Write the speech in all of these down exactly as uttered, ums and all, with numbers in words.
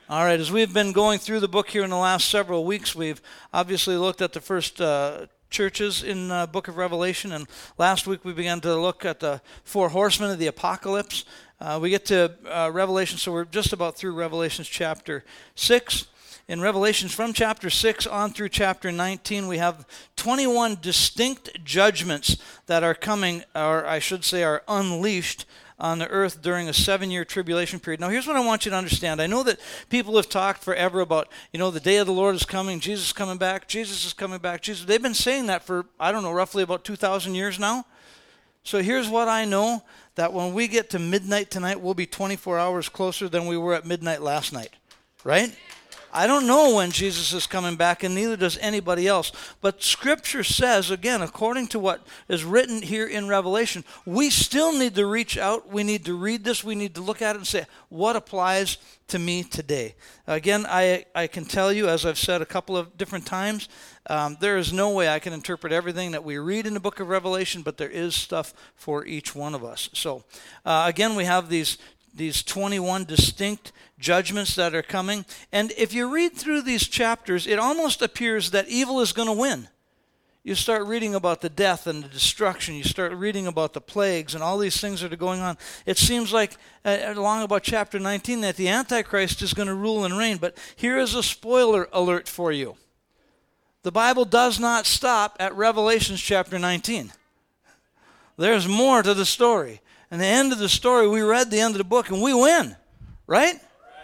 All right, as we've been going through the book here in the last several weeks, we've obviously looked at the first uh, churches in the book of Revelation, and last week we began to look at the four horsemen of the apocalypse. Uh, we get to uh, Revelation, so we're just about through Revelations chapter six. In Revelations from chapter six on through chapter nineteen, we have twenty-one distinct judgments that are coming, or I should say are unleashed on the earth during a seven-year tribulation period. Now, here's what I want you to understand. I know that people have talked forever about, you know, the day of the Lord is coming, Jesus is coming back, Jesus is coming back, Jesus. They've been saying that for, I don't know, roughly about two thousand years now. So here's what I know, that when we get to midnight tonight, we'll be twenty-four hours closer than we were at midnight last night, right? I don't know when Jesus is coming back, and neither does anybody else. But Scripture says, again, according to what is written here in Revelation, we still need to reach out. We need to read this. We need to look at it and say, what applies to me today? Again, I, I can tell you, as I've said a couple of different times, um, there is no way I can interpret everything that we read in the book of Revelation, but there is stuff for each one of us. So, uh, again, we have these these twenty-one distinct judgments that are coming. And if you read through these chapters, it almost appears that evil is going to win. You start reading about the death and the destruction. You start reading about the plagues and all these things that are going on. It seems like, uh, along about chapter nineteen, that the Antichrist is going to rule and reign. But here is a spoiler alert for you. The Bible does not stop at Revelation chapter nineteen. There's more to the story. And the end of the story, we read the end of the book, and we win, right?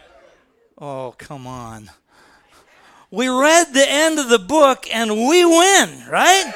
Oh, come on. We read the end of the book, and we win, right?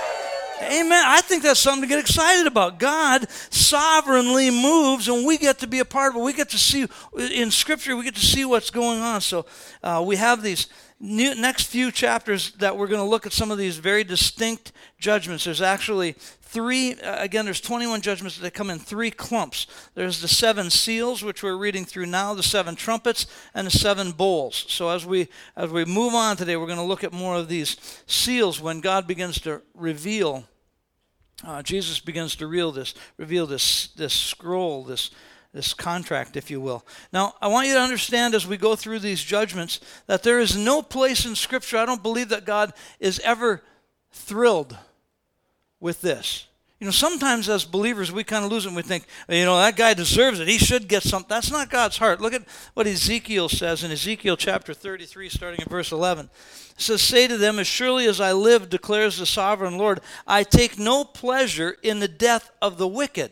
Amen. I think that's something to get excited about. God sovereignly moves, and we get to be a part of it. We get to see, in Scripture, we get to see what's going on. So uh, we have these new, next few chapters that we're going to look at some of these very distinct judgments. There's actually three, uh, again, there's twenty-one judgments that come in three clumps. There's the seven seals, which we're reading through now, the seven trumpets, and the seven bowls. So as we as we move on today, we're going to look at more of these seals when God begins to reveal, uh, Jesus begins to reveal this, reveal this, this scroll, this, this contract, if you will. Now, I want you to understand as we go through these judgments that there is no place in Scripture, I don't believe that God is ever thrilled with this. You know, sometimes as believers, we kind of lose it and we think, you know, that guy deserves it. He should get something. That's not God's heart. Look at what Ezekiel says in Ezekiel chapter thirty-three, starting in verse eleven. It says, "Say to them, as surely as I live, declares the sovereign Lord, I take no pleasure in the death of the wicked."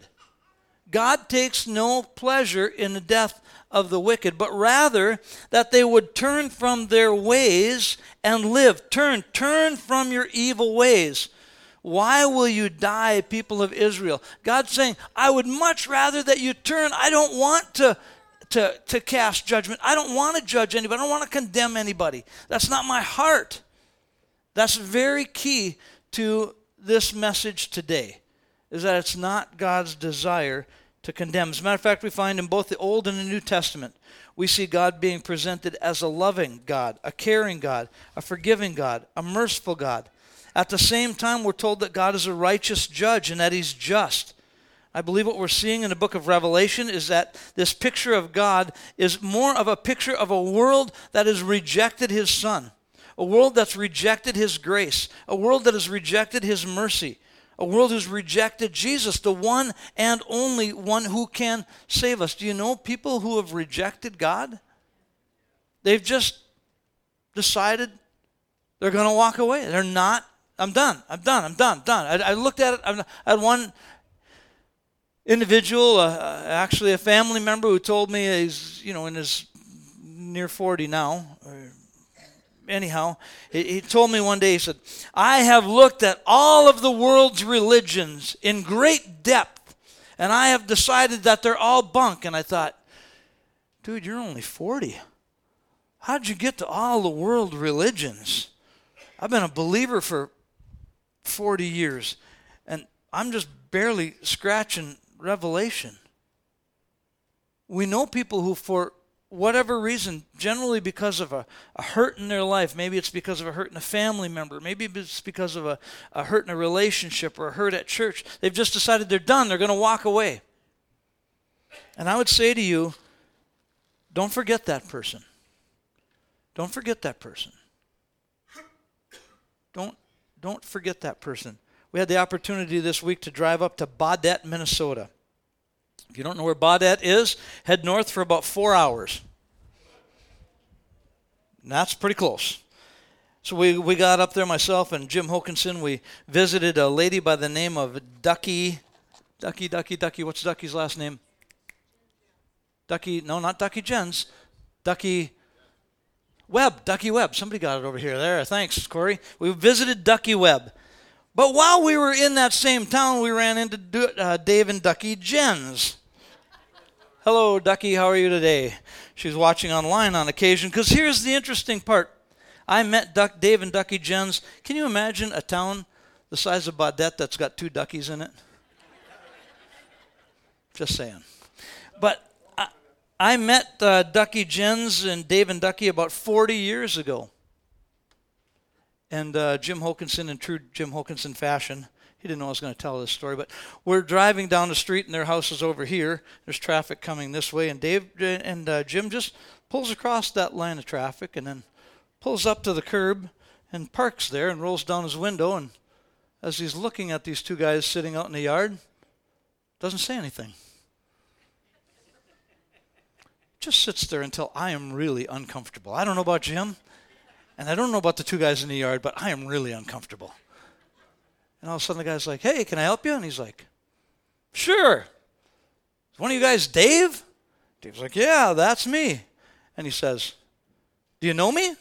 God takes no pleasure in the death of the wicked, but rather that they would turn from their ways and live. Turn, turn from your evil ways. Why will you die, people of Israel? God's saying, I would much rather that you turn. I don't want to, to, to cast judgment. I don't want to judge anybody. I don't want to condemn anybody. That's not my heart. That's very key to this message today, is that it's not God's desire to condemn. As a matter of fact, we find in both the Old and the New Testament, we see God being presented as a loving God, a caring God, a forgiving God, a merciful God. At the same time, we're told that God is a righteous judge and that He's just. I believe what we're seeing in the book of Revelation is that this picture of God is more of a picture of a world that has rejected His Son, a world that's rejected His grace, a world that has rejected His mercy, a world who's rejected Jesus, the one and only one who can save us. Do you know people who have rejected God? They've just decided they're going to walk away. They're not. I'm done. I'm done. I'm done. Done. I, I looked at it. I had one individual, uh, actually a family member, who told me he's, you know, in his near forty now. Or anyhow, he, he told me one day, he said, I have looked at all of the world's religions in great depth, and I have decided that they're all bunk. And I thought, dude, you're only forty. How'd you get to all the world religions? I've been a believer for forty years, and I'm just barely scratching Revelation. We know people who, for whatever reason, generally because of a, a hurt in their life, maybe it's because of a hurt in a family member, maybe it's because of a, a hurt in a relationship or a hurt at church, they've just decided they're done, they're going to walk away. And I would say to you, don't forget that person. Don't forget that person. Don't, don't forget that person. We had the opportunity this week to drive up to Baudette, Minnesota. If you don't know where Baudette is, head north for about four hours. And that's pretty close. So we, we got up there, myself and Jim Hokinson. We visited a lady by the name of Ducky. Ducky, Ducky, Ducky. What's Ducky's last name? Ducky, no, not Ducky Jens. Ducky Webb. Ducky Webb. Somebody got it over here. There, thanks, Corey. We visited Ducky Webb. But while we were in that same town, we ran into uh, Dave and Ducky Jens. Hello, Ducky. How are you today? She's watching online on occasion. Because here's the interesting part. I met Duck, Dave and Ducky Jens. Can you imagine a town the size of Baudette that's got two Duckies in it? Just saying. But I, I met uh, Ducky Jens and Dave and Ducky about forty years ago. And uh, Jim Hokinson, in true Jim Hokinson fashion, he didn't know I was going to tell this story, but we're driving down the street and their house is over here. There's traffic coming this way, and Dave and uh, Jim just pulls across that line of traffic and then pulls up to the curb and parks there and rolls down his window. And as he's looking at these two guys sitting out in the yard, doesn't say anything. Just sits there until I am really uncomfortable. I don't know about Jim, and I don't know about the two guys in the yard, but I am really uncomfortable. And all of a sudden the guy's like, hey, can I help you? And he's like, sure. Is one of you guys Dave? Dave's like, yeah, that's me. And he says, do you know me?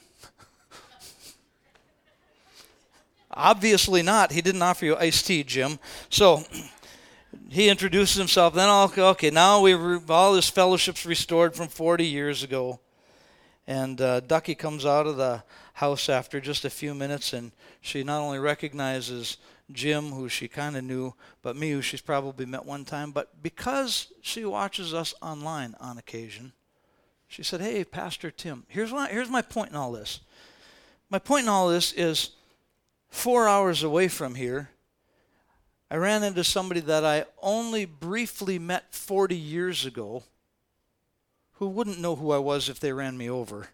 Obviously not. He didn't offer you iced tea, Jim. So he introduces himself. Then, I'll, okay, now we all this fellowship's restored from forty years ago. And uh, Ducky comes out of the house after just a few minutes, and she not only recognizes Jim, who she kind of knew, but me, who she's probably met one time. But because she watches us online on occasion, she said, hey, Pastor Tim, here's, what, here's my point in all this. My point in all this is four hours away from here, I ran into somebody that I only briefly met forty years ago who wouldn't know who I was if they ran me over.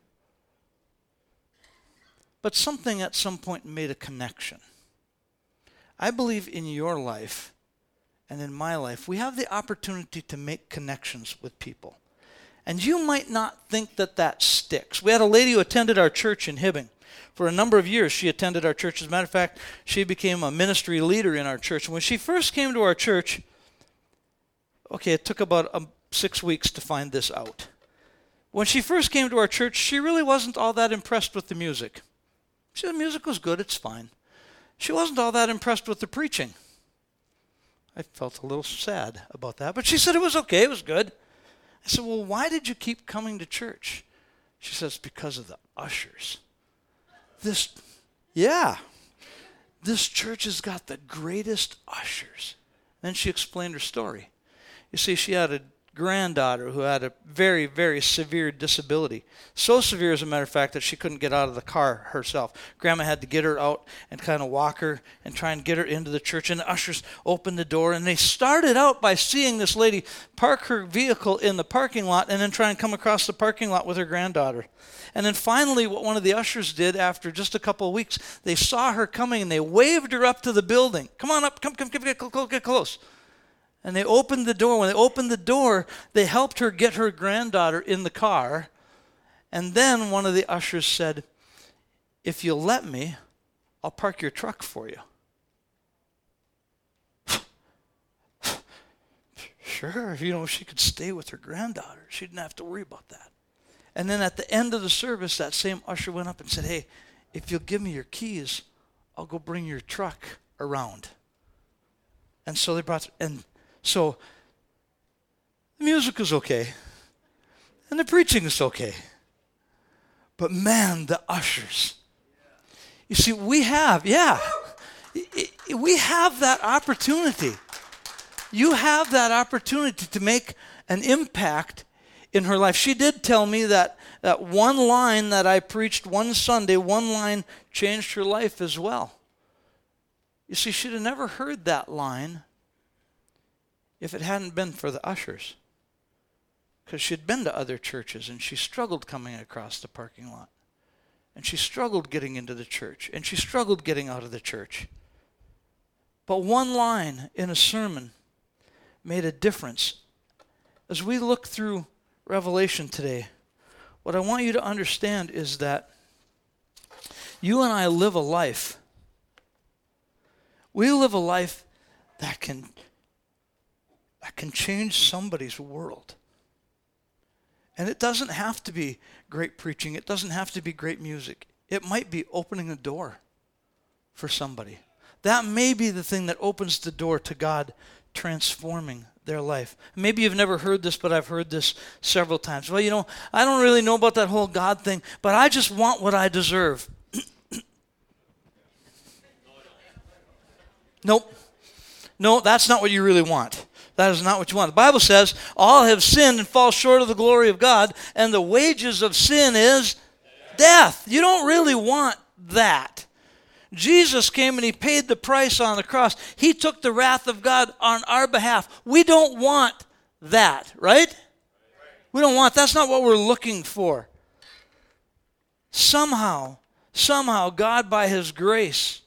But something at some point made a connection. I believe in your life and in my life, we have the opportunity to make connections with people. And you might not think that that sticks. We had a lady who attended our church in Hibbing. For a number of years, she attended our church. As a matter of fact, she became a ministry leader in our church. And when she first came to our church, okay, it took about um, six weeks to find this out. When she first came to our church, she really wasn't all that impressed with the music. She said the music was good, it's fine. She wasn't all that impressed with the preaching. I felt a little sad about that, but she said it was okay, it was good. I said, well, why did you keep coming to church? She says, because of the ushers. This, yeah, this church has got the greatest ushers. Then she explained her story. You see, she had a granddaughter who had a very, very severe disability. So severe, as a matter of fact, that she couldn't get out of the car herself. Grandma had to get her out and kind of walk her and try and get her into the church. And the ushers opened the door, and they started out by seeing this lady park her vehicle in the parking lot and then try and come across the parking lot with her granddaughter. And then finally, what one of the ushers did after just a couple of weeks, they saw her coming and they waved her up to the building. Come on up, come, come, come, get close, get close. And they opened the door. When they opened the door, they helped her get her granddaughter in the car. And then one of the ushers said, if you'll let me, I'll park your truck for you. Sure, you know, she could stay with her granddaughter. She didn't have to worry about that. And then at the end of the service, that same usher went up and said, hey, if you'll give me your keys, I'll go bring your truck around. And so they brought, and so the music is okay, and the preaching is okay. But man, the ushers. You see, we have, yeah, we have that opportunity. You have that opportunity to make an impact in her life. She did tell me that, that one line that I preached one Sunday, one line changed her life as well. You see, she'd have never heard that line if it hadn't been for the ushers. Because she'd been to other churches and she struggled coming across the parking lot. And she struggled getting into the church. And she struggled getting out of the church. But one line in a sermon made a difference. As we look through Revelation today, what I want you to understand is that you and I live a life. We live a life that can, that can change somebody's world. And it doesn't have to be great preaching. It doesn't have to be great music. It might be opening a door for somebody. That may be the thing that opens the door to God transforming their life. Maybe you've never heard this, but I've heard this several times. Well, you know, I don't really know about that whole God thing, but I just want what I deserve. Nope. No, that's not what you really want. That is not what you want. The Bible says, all have sinned and fall short of the glory of God, and the wages of sin is death. You don't really want that. Jesus came and he paid the price on the cross. He took the wrath of God on our behalf. We don't want that, right? We don't want, that's not what we're looking for. Somehow, somehow God by his grace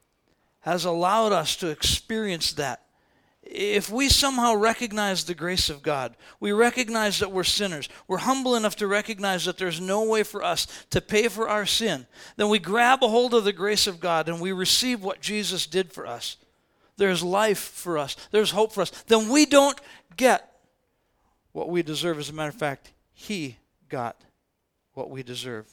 has allowed us to experience that. If we somehow recognize the grace of God, we recognize that we're sinners, we're humble enough to recognize that there's no way for us to pay for our sin, then we grab a hold of the grace of God and we receive what Jesus did for us. There's life for us. There's hope for us. Then we don't get what we deserve. As a matter of fact, he got what we deserve.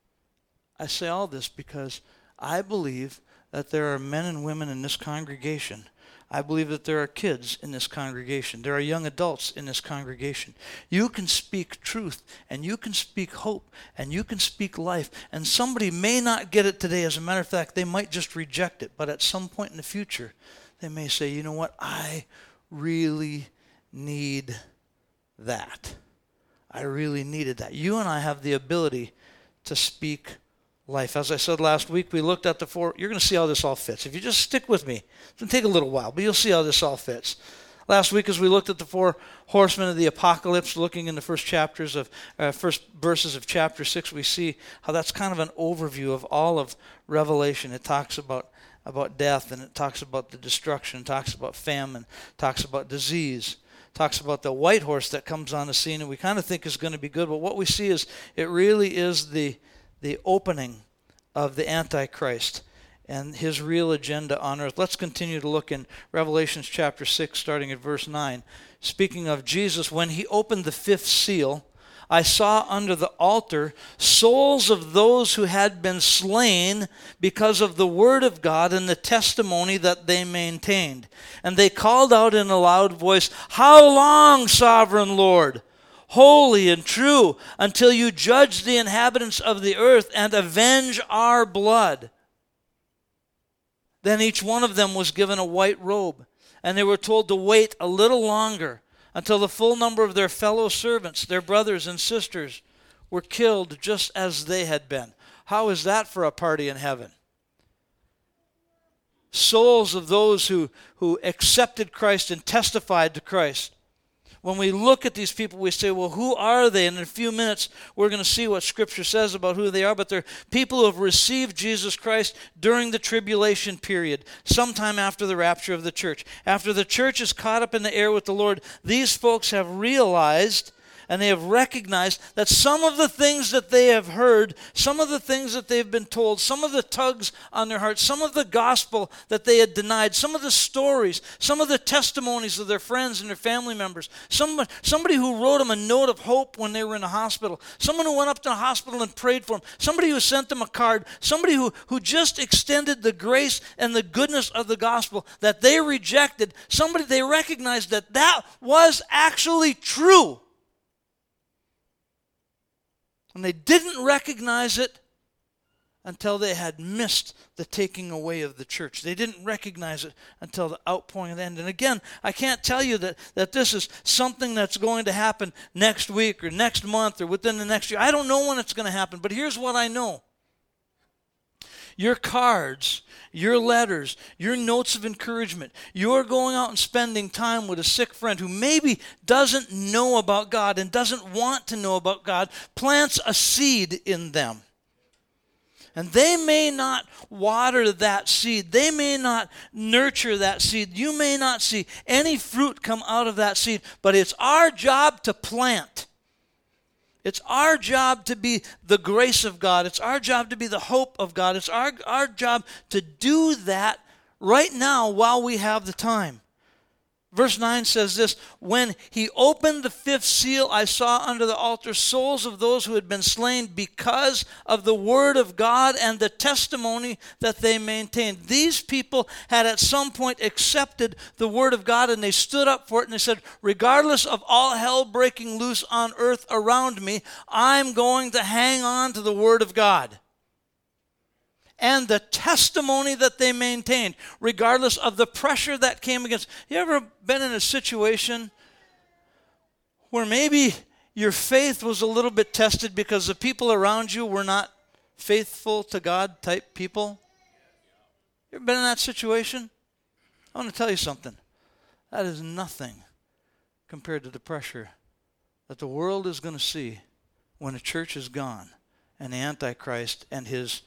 I say all this because I believe that there are men and women in this congregation. I believe that there are kids in this congregation. There are young adults in this congregation. You can speak truth, and you can speak hope, and you can speak life. And somebody may not get it today. As a matter of fact, they might just reject it. But at some point in the future, they may say, you know what? I really need that. I really needed that. You and I have the ability to speak life. As I said last week, we looked at the four. You're going to see how this all fits. If you just stick with me, it's going to take a little while, but you'll see how this all fits. Last week, as we looked at the four horsemen of the apocalypse, looking in the first chapters of, uh, first verses of chapter six, we see how that's kind of an overview of all of Revelation. It talks about about death, and it talks about the destruction, it talks about famine, it talks about disease, it talks about the white horse that comes on the scene, and we kind of think is going to be good. But what we see is it really is the the opening of the Antichrist and his real agenda on earth. Let's continue to look in Revelation chapter six, starting at verse nine. Speaking of Jesus, when he opened the fifth seal, I saw under the altar souls of those who had been slain because of the word of God and the testimony that they maintained. And they called out in a loud voice, "How long, sovereign Lord? Holy and true, until you judge the inhabitants of the earth and avenge our blood." Then each one of them was given a white robe, and they were told to wait a little longer until the full number of their fellow servants, their brothers and sisters, were killed just as they had been. How is that for a party in heaven? Souls of those who, who accepted Christ and testified to Christ. When we look at these people, we say, well, who are they? And in a few minutes, we're going to see what Scripture says about who they are. But they're people who have received Jesus Christ during the tribulation period, sometime after the rapture of the church. After the church is caught up in the air with the Lord, these folks have realized and they have recognized that some of the things that they have heard, some of the things that they've been told, some of the tugs on their hearts, some of the gospel that they had denied, some of the stories, some of the testimonies of their friends and their family members, some, somebody who wrote them a note of hope when they were in a hospital, someone who went up to the hospital and prayed for them, somebody who sent them a card, somebody who, who just extended the grace and the goodness of the gospel that they rejected, somebody they recognized that that was actually true. And they didn't recognize it until they had missed the taking away of the church. They didn't recognize it until the outpouring of the end. And again, I can't tell you that, that this is something that's going to happen next week or next month or within the next year. I don't know when it's going to happen, but here's what I know. Your cards, your letters, your notes of encouragement, you're going out and spending time with a sick friend who maybe doesn't know about God and doesn't want to know about God, plants a seed in them. And they may not water that seed. They may not nurture that seed. You may not see any fruit come out of that seed. But it's our job to plant. It's our job to be the grace of God. It's our job to be the hope of God. It's our, our job to do that right now while we have the time. Verse nine says this, when he opened the fifth seal, I saw under the altar souls of those who had been slain because of the word of God and the testimony that they maintained. These people had at some point accepted the word of God, and they stood up for it, and they said, regardless of all hell breaking loose on earth around me, I'm going to hang on to the word of God. And the testimony that they maintained, regardless of the pressure that came against. You ever been in a situation where maybe your faith was a little bit tested because the people around you were not faithful to God type people? You ever been in that situation? I want to tell you something. That is nothing compared to the pressure that the world is going to see when the church is gone and the Antichrist and his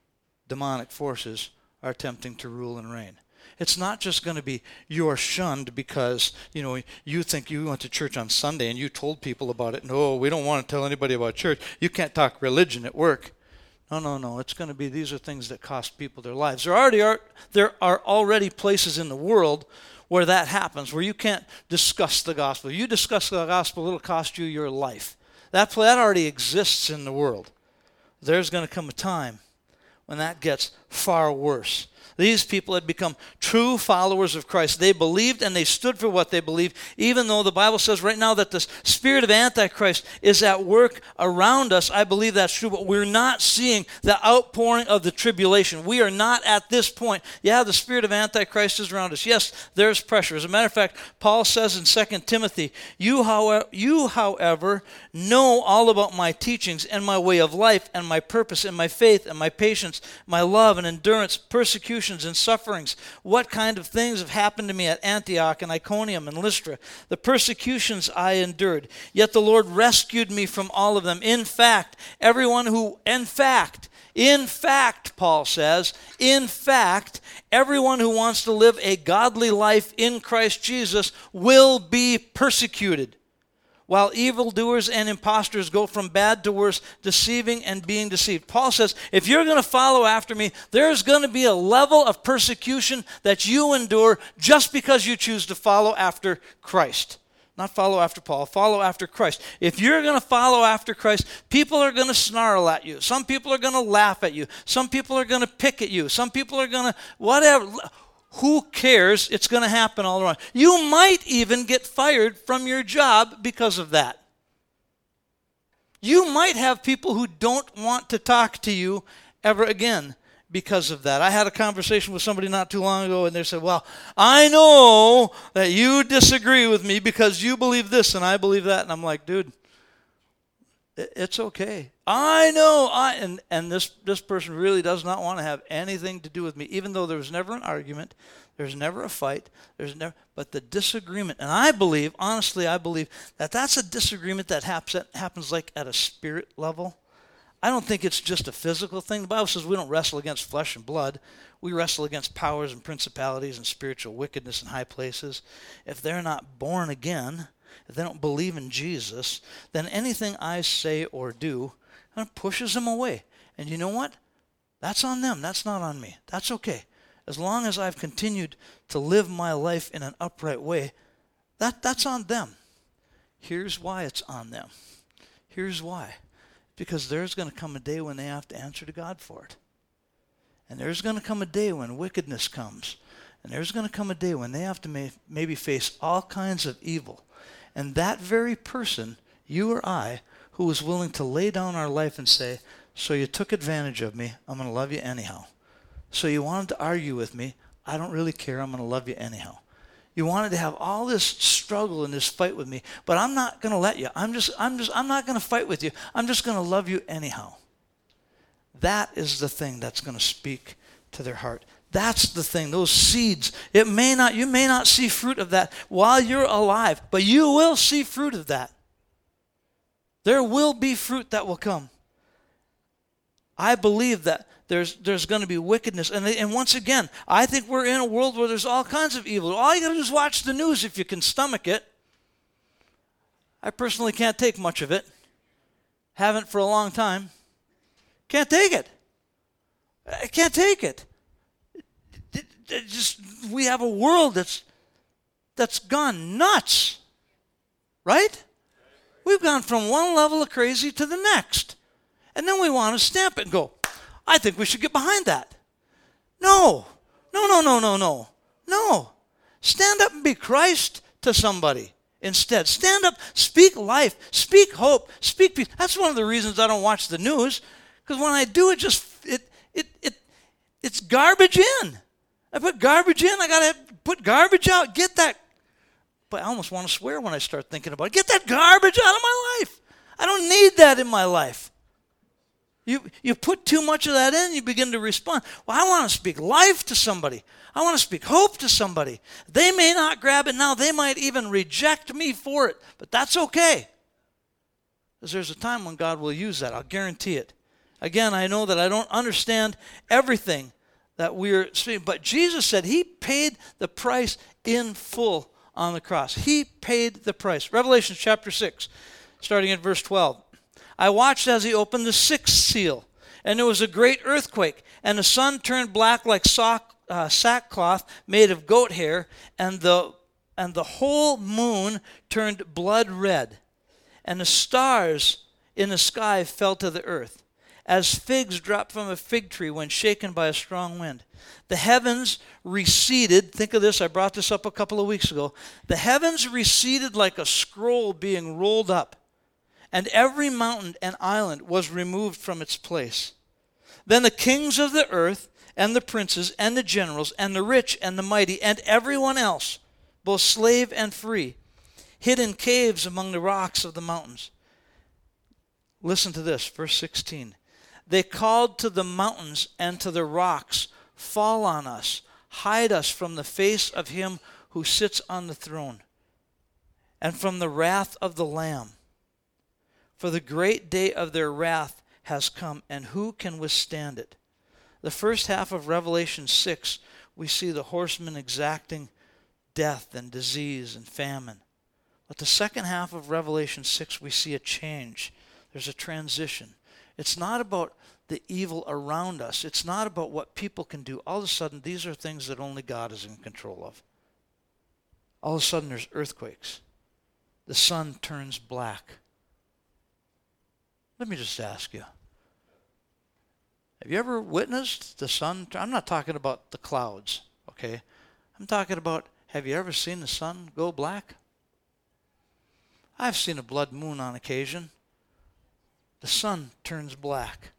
demonic forces are attempting to rule and reign. It's not just going to be you're shunned because, you know, you think you went to church on Sunday and you told people about it. No, we don't want to tell anybody about church. You can't talk religion at work. No, no, no. It's going to be these are things that cost people their lives. There already are there are already places in the world where that happens, where you can't discuss the gospel. You discuss the gospel, it'll cost you your life. That that already exists in the world. There's going to come a time when that gets far worse. These people had become true followers of Christ. They believed and they stood for what they believed, even though the Bible says right now that the spirit of Antichrist is at work around us. I believe that's true, but we're not seeing the outpouring of the tribulation. We are not at this point. Yeah, the spirit of Antichrist is around us. Yes, there's pressure. As a matter of fact, Paul says in Second Timothy, you, however, you, however, know all about my teachings and my way of life and my purpose and my faith and my patience, my love and endurance, persecution, and sufferings. What kind of things have happened to me at Antioch and Iconium and Lystra? The persecutions I endured. Yet the Lord rescued me from all of them. In fact, everyone who, in fact, in fact, Paul says, in fact, everyone who wants to live a godly life in Christ Jesus will be persecuted, while evildoers and impostors go from bad to worse, deceiving and being deceived. Paul says, if you're going to follow after me, there's going to be a level of persecution that you endure just because you choose to follow after Christ. Not follow after Paul, follow after Christ. If you're going to follow after Christ, people are going to snarl at you. Some people are going to laugh at you. Some people are going to pick at you. Some people are going to, whatever. Who cares? It's going to happen all around. You might even get fired from your job because of that. You might have people who don't want to talk to you ever again because of that. I had a conversation with somebody not too long ago, and they said, well, I know that you disagree with me because you believe this and I believe that. And I'm like, dude, it's okay. I know. I and, and this, this person really does not want to have anything to do with me, even though there was never an argument, there's never a fight, there's never, but the disagreement. And I believe, honestly, I believe that that's a disagreement that happens, happens like at a spirit level. I don't think it's just a physical thing. The Bible says we don't wrestle against flesh and blood. We wrestle against powers and principalities and spiritual wickedness in high places. If they're not born again, if they don't believe in Jesus, then anything I say or do kind of pushes them away. And you know what? That's on them. That's not on me. That's okay. As long as I've continued to live my life in an upright way, that, that's on them. Here's why it's on them. Here's why. Because there's going to come a day when they have to answer to God for it. And there's going to come a day when wickedness comes. And there's going to come a day when they have to may, maybe face all kinds of evil. And that very person, you or I, who was willing to lay down our life and say, so you took advantage of me, I'm going to love you anyhow. So you wanted to argue with me, I don't really care, I'm going to love you anyhow. You wanted to have all this struggle and this fight with me, but I'm not going to let you. I'm just, I'm just, I'm not going to fight with you. I'm just going to love you anyhow. That is the thing that's going to speak to their heart. That's the thing, those seeds. It may not, you may not see fruit of that while you're alive, but you will see fruit of that. There will be fruit that will come. I believe that there's there's going to be wickedness. And, and once again, I think we're in a world where there's all kinds of evil. All you got to do is watch the news if you can stomach it. I personally can't take much of it. Haven't for a long time. Can't take it. I can't take it. It, it just we have a world that's that's gone nuts. Right? We've gone from one level of crazy to the next. And then we want to stamp it and go, I think we should get behind that. No. No, no, no, no, no. No. Stand up and be Christ to somebody instead. Stand up, speak life, speak hope, speak peace. That's one of the reasons I don't watch the news, because when I do, it just, it, it, it, it's garbage in. I put garbage in, I got to put garbage out. Get that. But I almost want to swear when I start thinking about it. Get that garbage out of my life. I don't need that in my life. You, you put too much of that in, you begin to respond. Well, I want to speak life to somebody. I want to speak hope to somebody. They may not grab it now. They might even reject me for it. But that's okay. Because there's a time when God will use that. I'll guarantee it. Again, I know that I don't understand everything that we're speaking. But Jesus said he paid the price in full on the cross. He paid the price. Revelation chapter six, starting at verse twelve. I watched as he opened the sixth seal, and there was a great earthquake, and the sun turned black like sock, uh, sackcloth made of goat hair, and the and the whole moon turned blood red, and the stars in the sky fell to the earth, as figs drop from a fig tree when shaken by a strong wind. The heavens receded. Think of this. I brought this up a couple of weeks ago. The heavens receded like a scroll being rolled up, and every mountain and island was removed from its place. Then the kings of the earth, and the princes, and the generals, and the rich, and the mighty, and everyone else, both slave and free, hid in caves among the rocks of the mountains. Listen to this, verse sixteen. They called to the mountains and to the rocks, fall on us, hide us from the face of him who sits on the throne, and from the wrath of the Lamb. For the great day of their wrath has come, and who can withstand it? The first half of Revelation six, we see the horsemen exacting death and disease and famine. But the second half of Revelation six, we see a change. There's a transition. It's not about the evil around us. It's not about what people can do. All of a sudden, these are things that only God is in control of. All of a sudden, there's earthquakes. The sun turns black. Let me just ask you. Have you ever witnessed the sun? I'm not talking about the clouds, okay? I'm talking about, have you ever seen the sun go black? I've seen a blood moon on occasion. The sun turns black.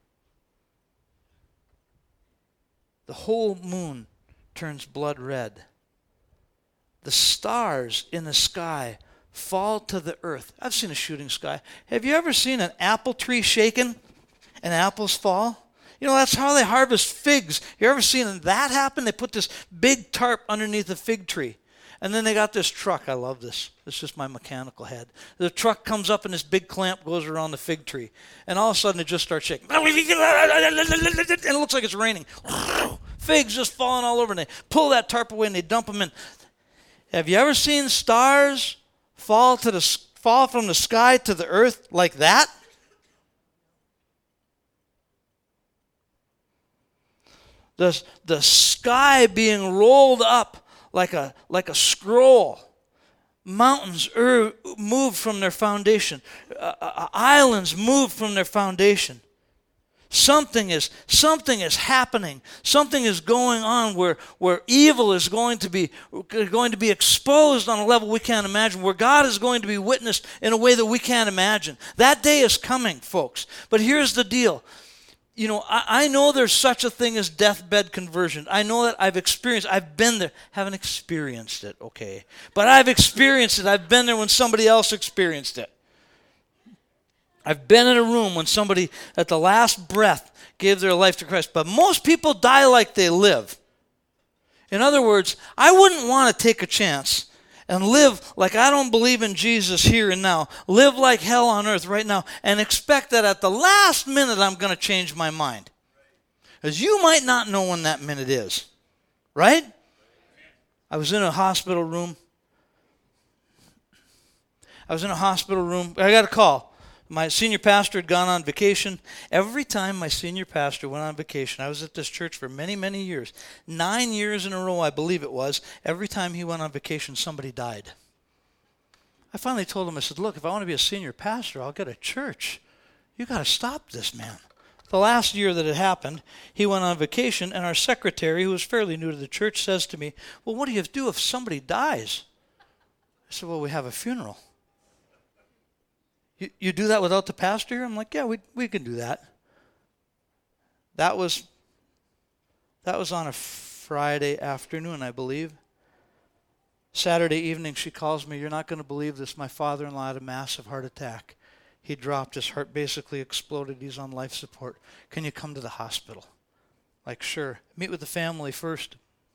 The whole moon turns blood red. The stars in the sky fall to the earth. I've seen a shooting sky. Have you ever seen an apple tree shaken and apples fall? You know, that's how they harvest figs. You ever seen that happen? They put this big tarp underneath a fig tree. And then they got this truck. I love this. This is just my mechanical head. The truck comes up and this big clamp goes around the fig tree. And all of a sudden it just starts shaking. And it looks like it's raining. Figs just falling all over. And they pull that tarp away and they dump them in. Have you ever seen stars fall to the fall from the sky to the earth like that? The, the sky being rolled up like a like a scroll. Mountains er, moved from their foundation. Uh, uh, islands moved from their foundation. Something is something is happening. Something is going on where where evil is going to be going to be exposed on a level we can't imagine. Where God is going to be witnessed in a way that we can't imagine. That day is coming, folks. But here's the deal. You know, I, I know there's such a thing as deathbed conversion. I know that I've experienced, I've been there. Haven't experienced it, okay. But I've experienced it. I've been there when somebody else experienced it. I've been in a room when somebody at the last breath gave their life to Christ. But most people die like they live. In other words, I wouldn't want to take a chance and live like I don't believe in Jesus here and now. Live like hell on earth right now and expect that at the last minute I'm going to change my mind. Because you might not know when that minute is. Right? I was in a hospital room. I was in a hospital room. I got a call. My senior pastor had gone on vacation. Every time my senior pastor went on vacation, I was at this church for many, many years. Nine years in a row, I believe it was. Every time he went on vacation, somebody died. I finally told him, I said, look, if I want to be a senior pastor, I'll get a church. You got to stop this, man. The last year that it happened, he went on vacation, and our secretary, who was fairly new to the church, says to me, well, what do you do if somebody dies? I said, well, we have a funeral. You, you do that without the pastor? I'm like, yeah, we we can do that. That was that was on a Friday afternoon, I believe. Saturday evening, she calls me, you're not going to believe this. My father-in-law had a massive heart attack. He dropped. His heart basically exploded. He's on life support. Can you come to the hospital? Like, sure. Meet with the family first.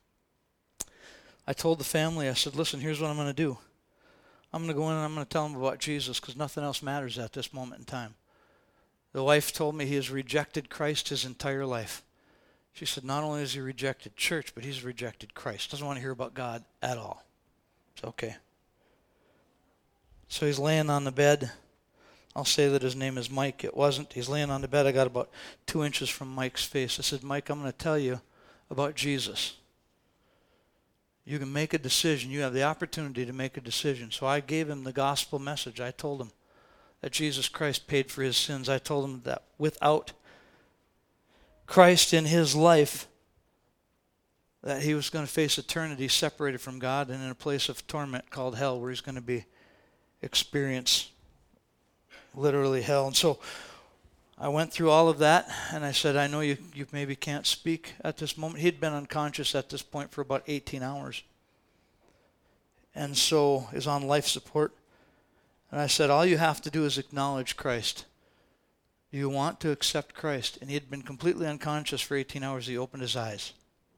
I told the family, I said, listen, here's what I'm going to do. I'm going to go in and I'm going to tell them about Jesus because nothing else matters at this moment in time. The wife told me he has rejected Christ his entire life. She said not only has he rejected church, but he's rejected Christ. Doesn't want to hear about God at all. It's okay. So he's laying on the bed. I'll say that his name is Mike. It wasn't. He's laying on the bed. I got about two inches from Mike's face. I said, Mike, I'm going to tell you about Jesus. You can make a decision. You have the opportunity to make a decision. So I gave him the gospel message. I told him that Jesus Christ paid for his sins. I told him that without Christ in his life, that he was going to face eternity separated from God and in a place of torment called hell, where he's going to be experience literally hell. And so I went through all of that, and I said, I know you, you maybe can't speak at this moment. He'd been unconscious at this point for about eighteen hours. And so is on life support. And I said, all you have to do is acknowledge Christ. You want to accept Christ. And he had been completely unconscious for eighteen hours. He opened his eyes.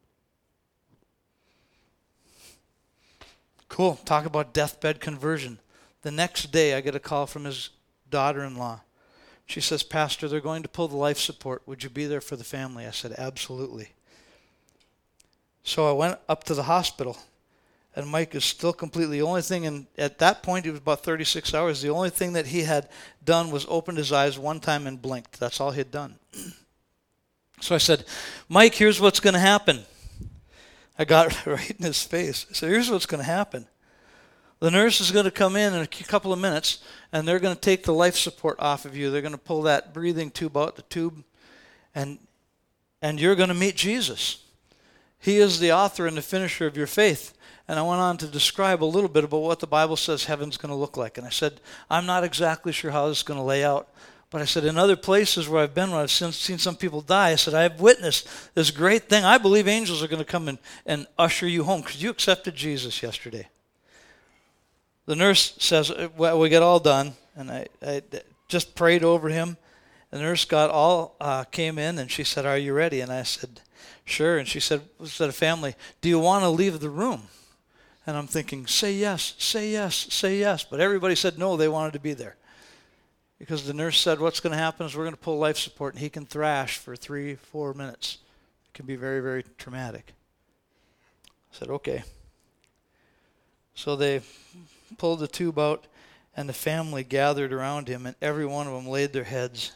Cool. Talk about deathbed conversion. The next day, I get a call from his daughter-in-law. She says, Pastor, they're going to pull the life support. Would you be there for the family? I said, absolutely. So I went up to the hospital, and Mike is still completely, the only thing, in, at that point, it was about thirty-six hours, the only thing that he had done was opened his eyes one time and blinked. That's all he had done. So I said, Mike, here's what's going to happen. I got it right in his face. I said, here's what's going to happen. The nurse is going to come in in a couple of minutes, and they're going to take the life support off of you. They're going to pull that breathing tube out, the tube, and and you're going to meet Jesus. He is the author and the finisher of your faith. And I went on to describe a little bit about what the Bible says heaven's going to look like. And I said, I'm not exactly sure how this is going to lay out. But I said, in other places where I've been, where I've seen, seen some people die, I said, I have witnessed this great thing. I believe angels are going to come and, and usher you home because you accepted Jesus yesterday. The nurse says, well, we get all done, and I, I just prayed over him. The nurse got all, uh, came in, and she said, are you ready? And I said, sure. And she said, said, family, do you want to leave the room? And I'm thinking, say yes, say yes, say yes. But everybody said no, they wanted to be there. Because the nurse said, what's going to happen is we're going to pull life support, and he can thrash for three, four minutes. It can be very, very traumatic. I said, okay. So they pulled the tube out, and the family gathered around him, and every one of them laid their heads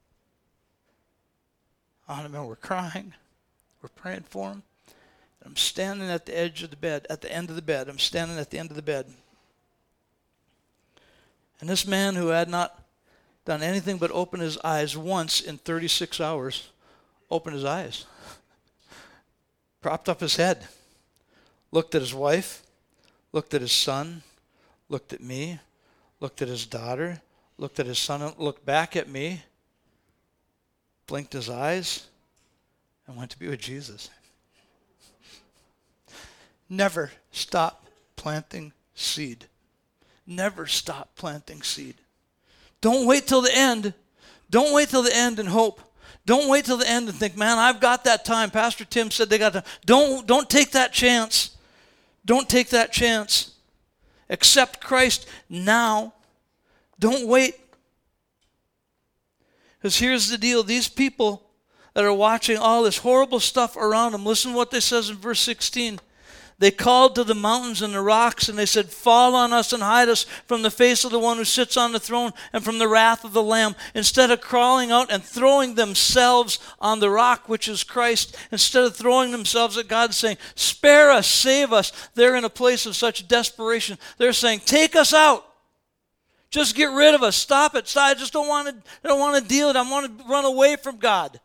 on him, and we're crying. We're praying for him. I'm standing at the edge of the bed, at the end of the bed. I'm standing at the end of the bed. And this man who had not done anything but open his eyes once in thirty-six hours, opened his eyes, propped up his head, looked at his wife, looked at his son, looked at me, looked at his daughter, looked at his son, looked back at me, blinked his eyes, and went to be with Jesus. Never stop planting seed. Never stop planting seed. Don't wait till the end. Don't wait till the end and hope. Don't wait till the end and think, man, I've got that time. Pastor Tim said they got time. Don't, don't take that chance. Don't take that chance. Accept Christ now. Don't wait. Because here's the deal. These people that are watching all this horrible stuff around them, listen to what they says in verse sixteen. They called to the mountains and the rocks, and they said, fall on us and hide us from the face of the one who sits on the throne and from the wrath of the Lamb. Instead of crawling out and throwing themselves on the rock, which is Christ, instead of throwing themselves at God saying, spare us, save us, they're in a place of such desperation. They're saying, take us out. Just get rid of us. Stop it. Stop. I just don't want to, I don't want to deal with it. I want to run away from God.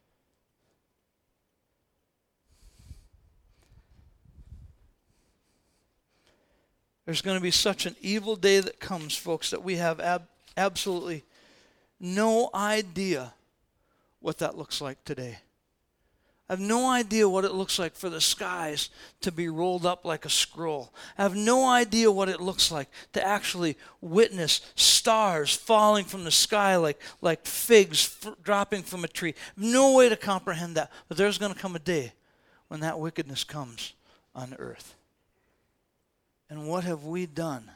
There's going to be such an evil day that comes, folks, that we have ab- absolutely no idea what that looks like today. I have no idea what it looks like for the skies to be rolled up like a scroll. I have no idea what it looks like to actually witness stars falling from the sky like, like figs f- dropping from a tree. No way to comprehend that. But there's going to come a day when that wickedness comes on earth. And what have we done?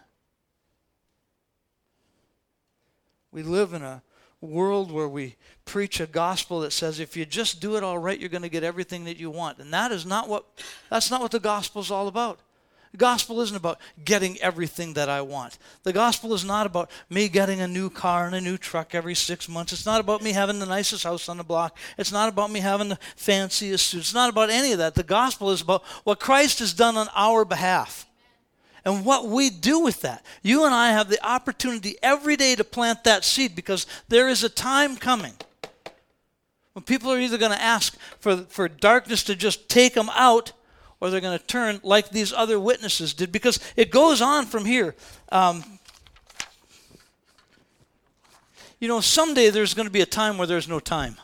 We live in a world where we preach a gospel that says if you just do it all right, you're going to get everything that you want. And that is not what, that's not what the gospel is all about. The gospel isn't about getting everything that I want. The gospel is not about me getting a new car and a new truck every six months. It's not about me having the nicest house on the block. It's not about me having the fanciest suit. It's not about any of that. The gospel is about what Christ has done on our behalf. And what we do with that. You and I have the opportunity every day to plant that seed because there is a time coming when people are either going to ask for, for darkness to just take them out or they're going to turn like these other witnesses did, because it goes on from here. Um, you know, someday there's going to be a time where there's no time.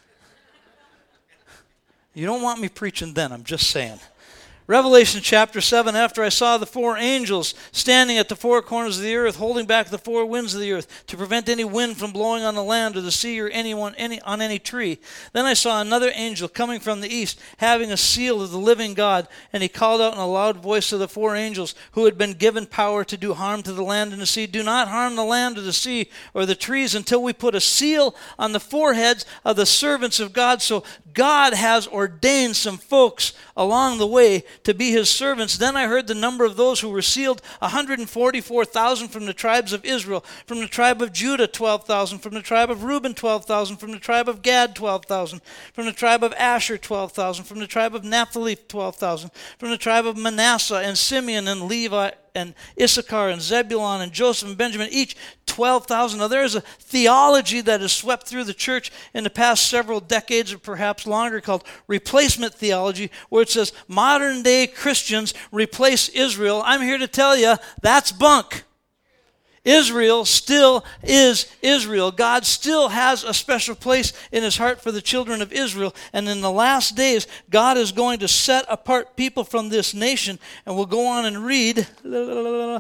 You don't want me preaching then, I'm just saying. Revelation chapter seven, after I saw the four angels standing at the four corners of the earth, holding back the four winds of the earth, to prevent any wind from blowing on the land or the sea or anyone any, on any tree. Then I saw another angel coming from the east, having a seal of the living God, and he called out in a loud voice to the four angels who had been given power to do harm to the land and the sea, do not harm the land or the sea or the trees until we put a seal on the foreheads of the servants of God. So God has ordained some folks along the way to be his servants. Then I heard the number of those who were sealed, one hundred forty-four thousand from the tribes of Israel, from the tribe of Judah, twelve thousand, from the tribe of Reuben, twelve thousand, from the tribe of Gad, twelve thousand, from the tribe of Asher, twelve thousand, from the tribe of Naphtali, twelve thousand, from the tribe of Manasseh and Simeon and Levi and Issachar and Zebulun and Joseph and Benjamin, each twelve thousand. Now there's a theology that has swept through the church in the past several decades or perhaps longer called replacement theology, where it says modern day Christians replace Israel. I'm here to tell you that's bunk. Israel still is Israel. God still has a special place in his heart for the children of Israel. And in the last days, God is going to set apart people from this nation. And we'll go on and read. We'll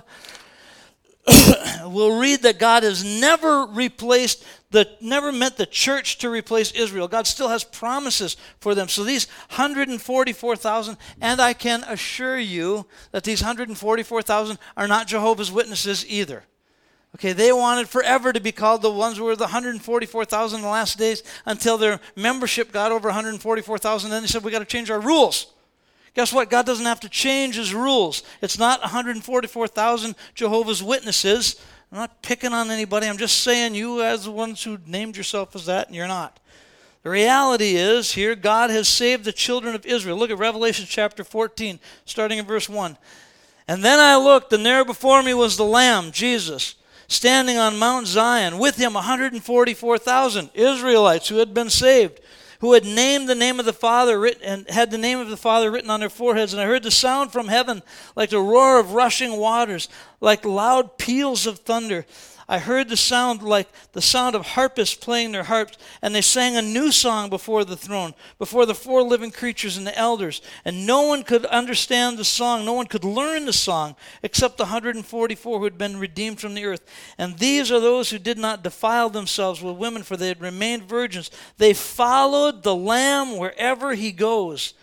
read that God has never replaced, the, never meant the church to replace Israel. God still has promises for them. So these one hundred forty-four thousand, and I can assure you that these one hundred forty-four thousand are not Jehovah's Witnesses either. Okay, they wanted forever to be called the ones who were the one hundred forty-four thousand in the last days until their membership got over one hundred forty-four thousand. Then they said, we got to change our rules. Guess what? God doesn't have to change his rules. It's not one hundred forty-four thousand Jehovah's Witnesses. I'm not picking on anybody. I'm just saying you as the ones who named yourself as that, and you're not. The reality is here, God has saved the children of Israel. Look at Revelation chapter fourteen, starting in verse one. And then I looked, and there before me was the Lamb, Jesus, standing on Mount Zion, with him one hundred forty-four thousand Israelites who had been saved, who had named the name of the Father written, and had the name of the Father written on their foreheads. And I heard the sound from heaven like the roar of rushing waters, like loud peals of thunder. I heard the sound like the sound of harpists playing their harps, and they sang a new song before the throne, before the four living creatures and the elders. And no one could understand the song, no one could learn the song, except the one hundred forty-four who had been redeemed from the earth. And these are those who did not defile themselves with women, for they had remained virgins. They followed the Lamb wherever he goes.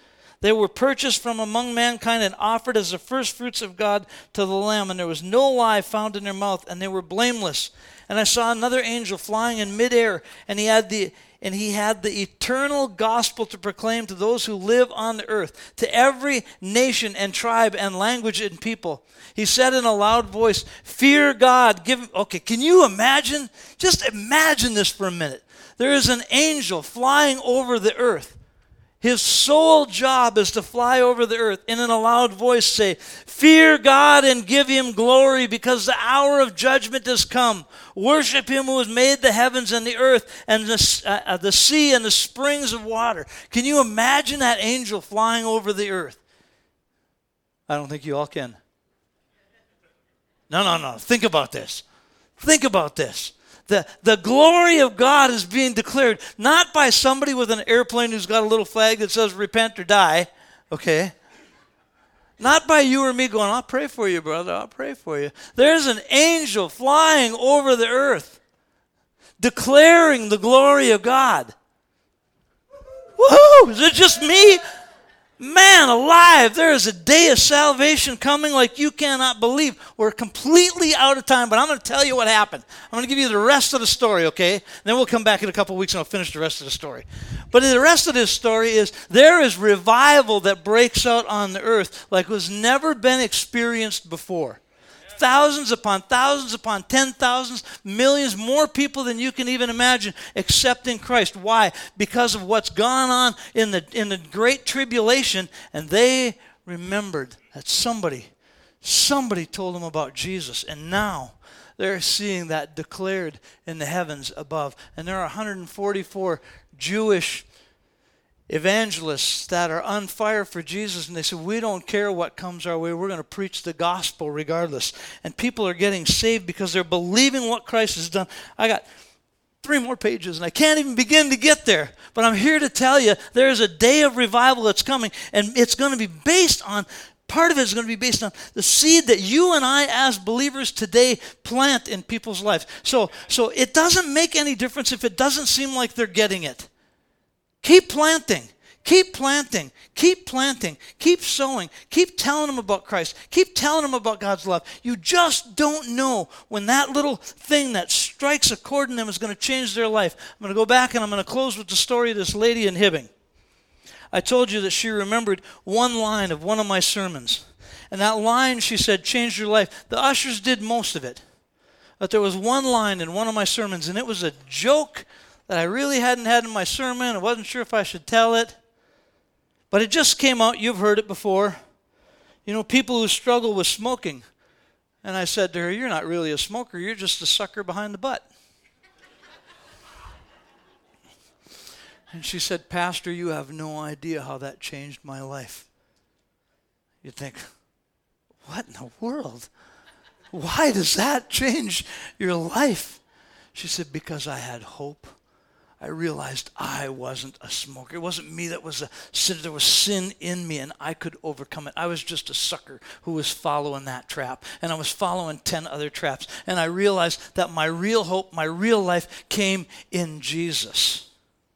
They were purchased from among mankind and offered as the first fruits of God to the Lamb, and there was no lie found in their mouth, and they were blameless. And I saw another angel flying in midair, and he had the and he had the eternal gospel to proclaim to those who live on the earth, to every nation and tribe and language and people. He said in a loud voice, "Fear God." Give okay, can you imagine? Just imagine this for a minute. There is an angel flying over the earth. His sole job is to fly over the earth and in a loud voice say, "Fear God and give him glory, because the hour of judgment has come. Worship him who has made the heavens and the earth and the, uh, the sea and the springs of water." Can you imagine that angel flying over the earth? I don't think you all can. No, no, no. Think about this. Think about this. The, the glory of God is being declared not by somebody with an airplane who's got a little flag that says repent or die, okay? Not by you or me going, "I'll pray for you, brother, I'll pray for you." There's an angel flying over the earth declaring the glory of God. Woohoo! Is it just me? Man alive, there is a day of salvation coming like you cannot believe. We're completely out of time, but I'm going to tell you what happened. I'm going to give you the rest of the story, okay? Then we'll come back in a couple weeks and I'll finish the rest of the story. But the rest of this story is there is revival that breaks out on the earth like was never been experienced before. Thousands upon thousands upon ten thousands, millions more people than you can even imagine accepting Christ. Why? Because of what's gone on in the in the great tribulation, and they remembered that somebody, somebody told them about Jesus, and now they're seeing that declared in the heavens above. And there are one hundred forty-four Jewish evangelists that are on fire for Jesus, and they say, "We don't care what comes our way. We're going to preach the gospel regardless." And people are getting saved because they're believing what Christ has done. I got three more pages, and I can't even begin to get there. But I'm here to tell you there's a day of revival that's coming, and it's going to be based on, part of it is going to be based on the seed that you and I as believers today plant in people's lives. So, so it doesn't make any difference if it doesn't seem like they're getting it. Keep planting, keep planting, keep planting, keep sowing, keep telling them about Christ, keep telling them about God's love. You just don't know when that little thing that strikes a chord in them is going to change their life. I'm going to go back and I'm going to close with the story of this lady in Hibbing. I told you that she remembered one line of one of my sermons. And that line, she said, changed her life. The ushers did most of it. But there was one line in one of my sermons, and it was a joke that I really hadn't had in my sermon. I wasn't sure if I should tell it. But it just came out. You've heard it before. You know, people who struggle with smoking. And I said to her, "You're not really a smoker. You're just a sucker behind the butt." And she said, "Pastor, you have no idea how that changed my life." You'd think, what in the world? Why does that change your life? She said, "Because I had hope. I realized I wasn't a smoker. It wasn't me that was a sinner. There was sin in me, and I could overcome it. I was just a sucker who was following that trap, and I was following ten other traps. And I realized that my real hope, my real life came in Jesus."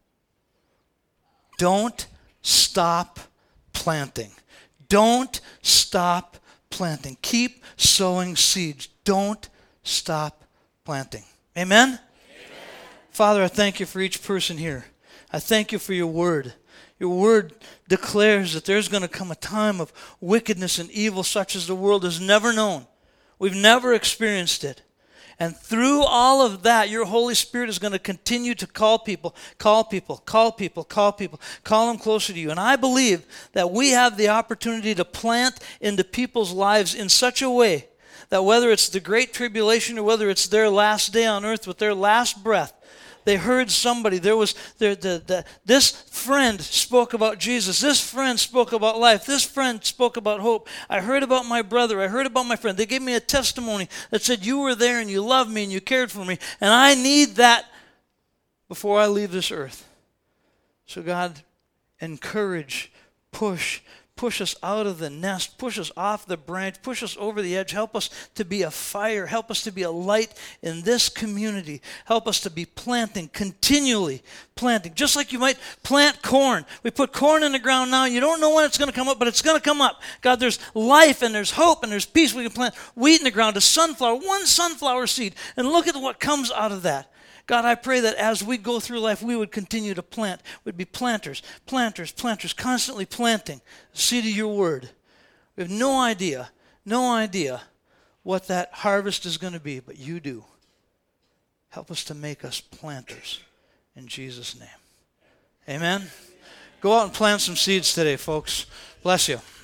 Don't stop planting. Don't stop planting. Keep sowing seeds. Don't stop planting. Amen? Father, I thank you for each person here. I thank you for your word. Your word declares that there's going to come a time of wickedness and evil such as the world has never known. We've never experienced it. And through all of that, your Holy Spirit is going to continue to call people, call people, call people, call people, call them closer to you. And I believe that we have the opportunity to plant into people's lives in such a way that whether it's the Great Tribulation or whether it's their last day on earth with their last breath, they heard somebody. There was the, the, the, this friend spoke about Jesus. This friend spoke about life. This friend spoke about hope. I heard about my brother. I heard about my friend. They gave me a testimony that said you were there and you loved me and you cared for me. And I need that before I leave this earth. So God, encourage, push, push us out of the nest, push us off the branch, push us over the edge. Help us to be a fire. Help us to be a light in this community. Help us to be planting, continually planting. Just like you might plant corn. We put corn in the ground now. You don't know when it's going to come up, but it's going to come up. God, there's life and there's hope and there's peace. We can plant wheat in the ground, a sunflower, one sunflower seed, and look at what comes out of that. God, I pray that as we go through life, we would continue to plant. We'd be planters, planters, planters, constantly planting the seed of your word. We have no idea, no idea what that harvest is going to be, but you do. Help us to make us planters in Jesus' name. Amen. Go out and plant some seeds today, folks. Bless you.